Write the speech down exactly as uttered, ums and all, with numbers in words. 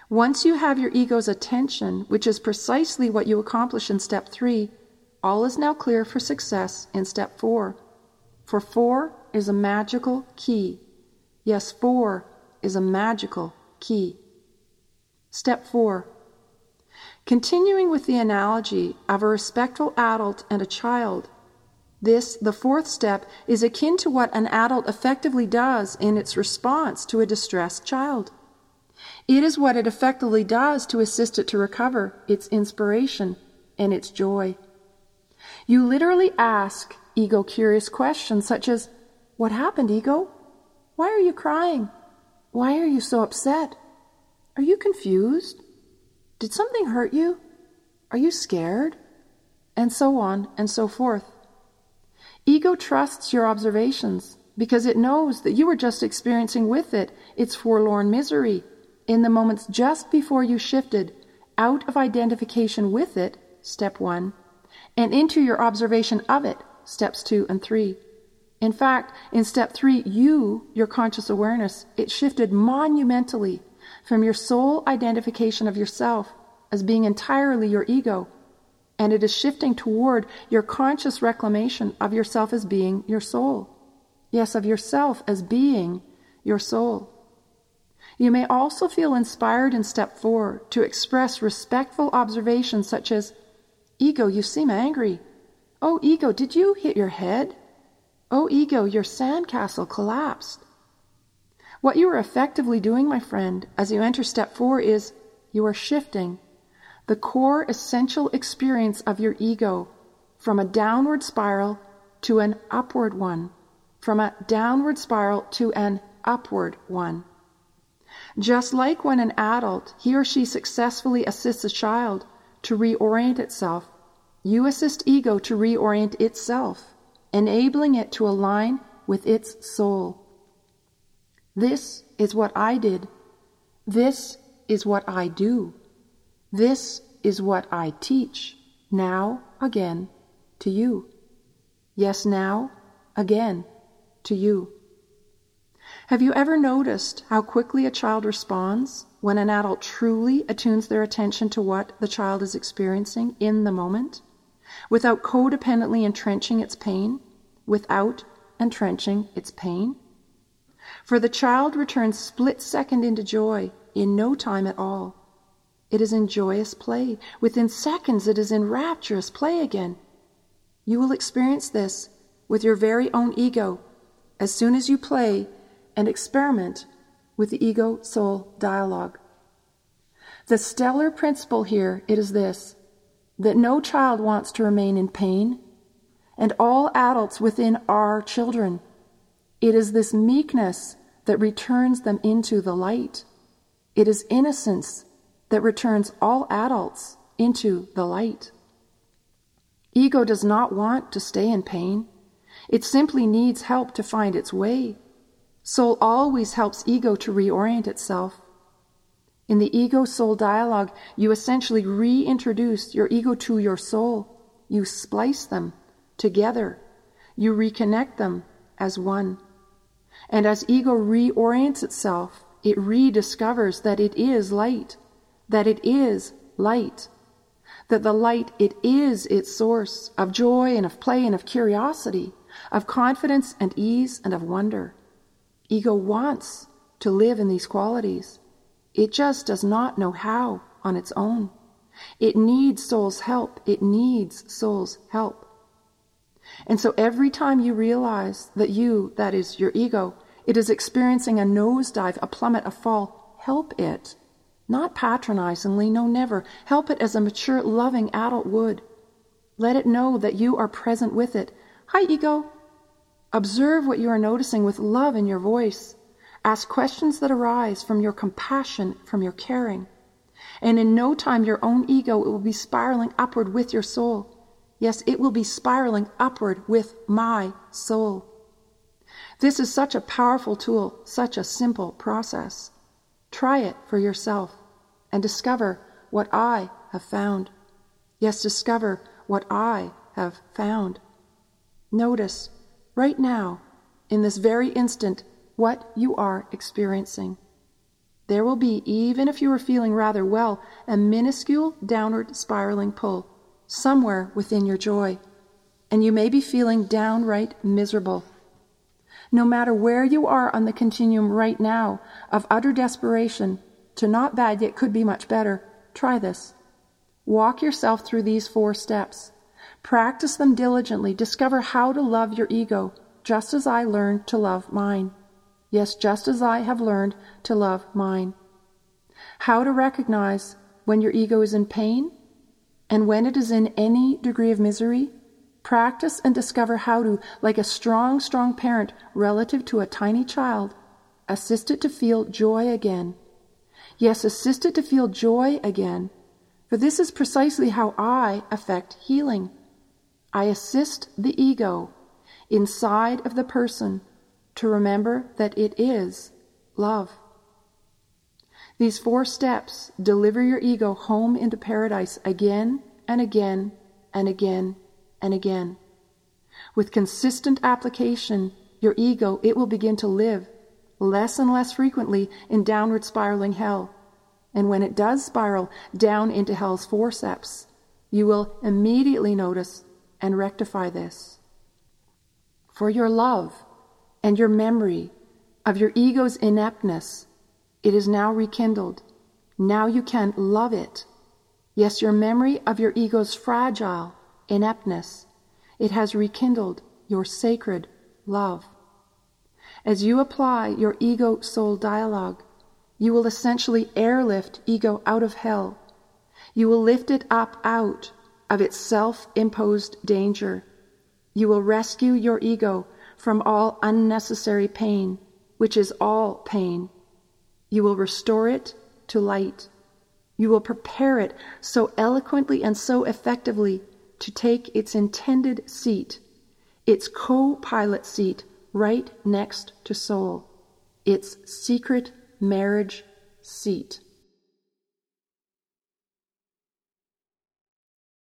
Once you have your ego's attention, which is precisely what you accomplish in step three, all is now clear for success in step four. For four is a magical key. Yes, four is a magical key. Step four. Continuing with the analogy of a respectful adult and a child, this, the fourth step, is akin to what an adult effectively does in its response to a distressed child. It is what it effectively does to assist it to recover its inspiration and its joy. You literally ask ego-curious questions such as, "What happened, ego? Why are you crying? Why are you so upset? Are you confused? Did something hurt you? Are you scared?" And so on and so forth. Ego trusts your observations because it knows that you were just experiencing with it its forlorn misery in the moments just before you shifted out of identification with it, step one, and into your observation of it, steps two and three. In fact, in step three, you, your conscious awareness, it shifted monumentally from your sole identification of yourself as being entirely your ego, and it is shifting toward your conscious reclamation of yourself as being your soul. Yes, of yourself as being your soul. You may also feel inspired in step four to express respectful observations such as, "Ego, you seem angry. Oh, ego, did you hit your head? Oh, ego, your sandcastle collapsed." What you are effectively doing, my friend, as you enter step four is you are shifting the core essential experience of your ego from a downward spiral to an upward one, from a downward spiral to an upward one. Just like when an adult, he or she successfully assists a child to reorient itself, you assist ego to reorient itself, enabling it to align with its soul. This is what I did. This is what I do. This is what I teach, now again to you. Yes, now again to you. Have you ever noticed how quickly a child responds when an adult truly attunes their attention to what the child is experiencing in the moment, without codependently entrenching its pain, without entrenching its pain? For the child returns split second into joy in no time at all. It is in joyous play. Within seconds it is in rapturous play again. You will experience this with your very own ego as soon as you play and experiment with the ego-soul dialogue. The stellar principle here, it is this, that no child wants to remain in pain, and all adults within are children. It is this meekness that returns them into the light. It is innocence that returns all adults into the light. Ego does not want to stay in pain. It simply needs help to find its way. Soul always helps ego to reorient itself. In the ego-soul dialogue, you essentially reintroduce your ego to your soul. You splice them together. You reconnect them as one. And as ego reorients itself, it rediscovers that it is light, that it is light, that the light, it is its source of joy and of play and of curiosity, of confidence and ease and of wonder. Ego wants to live in these qualities. It just does not know how on its own. It needs soul's help. It needs soul's help. And so every time you realize that you, that is your ego, it is experiencing a nosedive, a plummet, a fall, help it. Not patronizingly, no, never. Help it as a mature, loving adult would. Let it know that you are present with it. Hi, ego. Observe what you are noticing with love in your voice. Ask questions that arise from your compassion, from your caring. And in no time, your own ego, it will be spiraling upward with your soul. Yes, it will be spiraling upward with my soul. This is such a powerful tool, such a simple process. Try it for yourself and discover what I have found. Yes, discover what I have found. Notice right now, in this very instant, what you are experiencing. there will be, even if you are feeling rather well, a minuscule downward spiraling pull somewhere within your joy, and you may be feeling downright miserable. No matter where you are on the continuum right now of utter desperation to not bad yet could be much better, try this. Walk yourself through these four steps. Practice them diligently. Discover how to love your ego, just as I learned to love mine. Yes, just as I have learned to love mine. How to recognize when your ego is in pain and when it is in any degree of misery. Practice and discover how to, like a strong, strong parent relative to a tiny child, assist it to feel joy again. Yes, assist it to feel joy again. For this is precisely how I affect healing. I assist the ego inside of the person to remember that it is love. These four steps deliver your ego home into paradise again and again and again and again. With consistent application, your ego, it will begin to live less and less frequently in downward spiraling hell. And when it does spiral down into hell's forceps, you will immediately notice and rectify this. For your love and your memory of your ego's ineptness, it is now rekindled. Now you can love it. Yes, your memory of your ego's fragile ineptness, it has rekindled your sacred love. As you apply your ego-soul dialogue, you will essentially airlift ego out of hell. You will lift it up out of its self-imposed danger. You will rescue your ego from all unnecessary pain, which is all pain. You will restore it to light. You will prepare it so eloquently and so effectively to take its intended seat, its co-pilot seat right next to soul, its secret marriage seat.